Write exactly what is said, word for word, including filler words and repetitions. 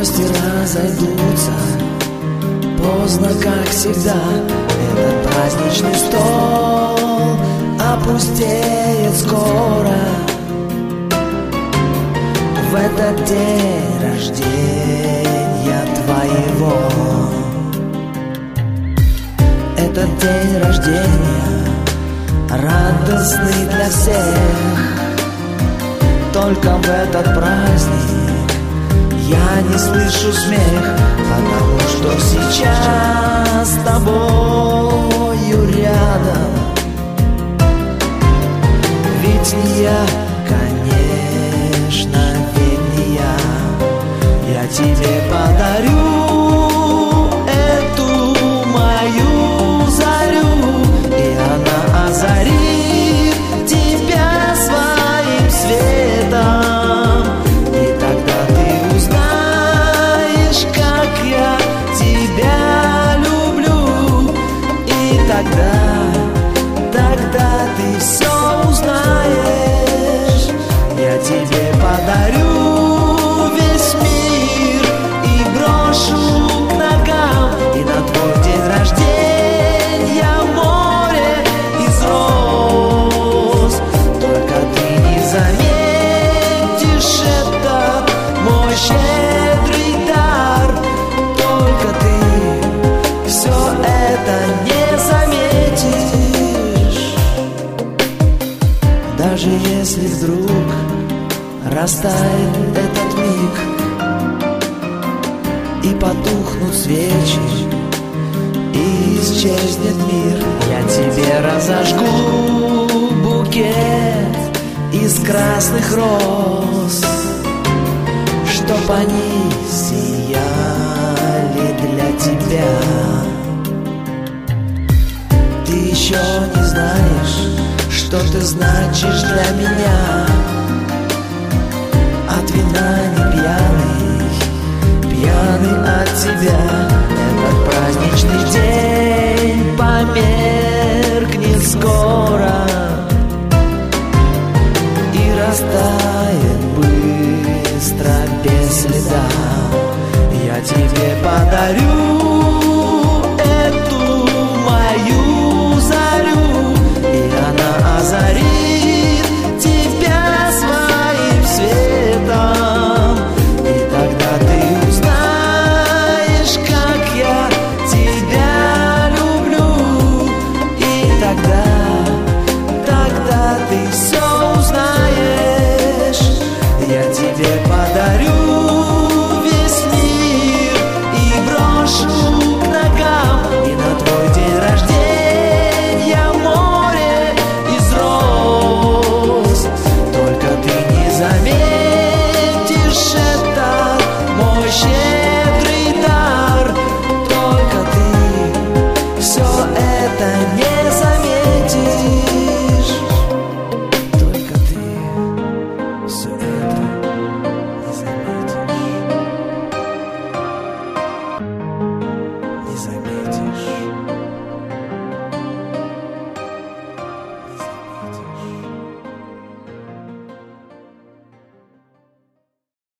гости разойдутся поздно, как всегда. Этот праздничный стол опустеет скоро. В этот день рождения твоего, этот день рождения радостный для всех. Только в этот праздник я не слышу смех, потому что сейчас с тобою рядом. Ведь не я, конечно, ведь не я. Я тебе подарю эту мою зарю, и она озарит тебя своим светом. И тогда ты узнаешь, как я тебя люблю. И тогда, тогда ты все узнаешь. Я тебе подарю весь мир и брошу к ногам. И на твой день рождения море из роз. Только ты не заметишь этот мой щедрый дар. Только ты все это не заметишь. Даже если вдруг растает этот миг и потухнут свечи, и исчезнет мир, я тебе разожгу букет из красных роз, чтоб они сияли для тебя. Ты еще не знаешь, что ты значишь для меня. От вина не пьяный, пьяный от тебя. Этот праздничный день померкнет скоро и растает быстро, без следа. Я тебе подарю эту мою зарю, и она озарит тебя своим светом. И тогда ты узнаешь, как я тебя люблю. И тогда, тогда ты все узнаешь. Я тебе подарю весь мир и брошу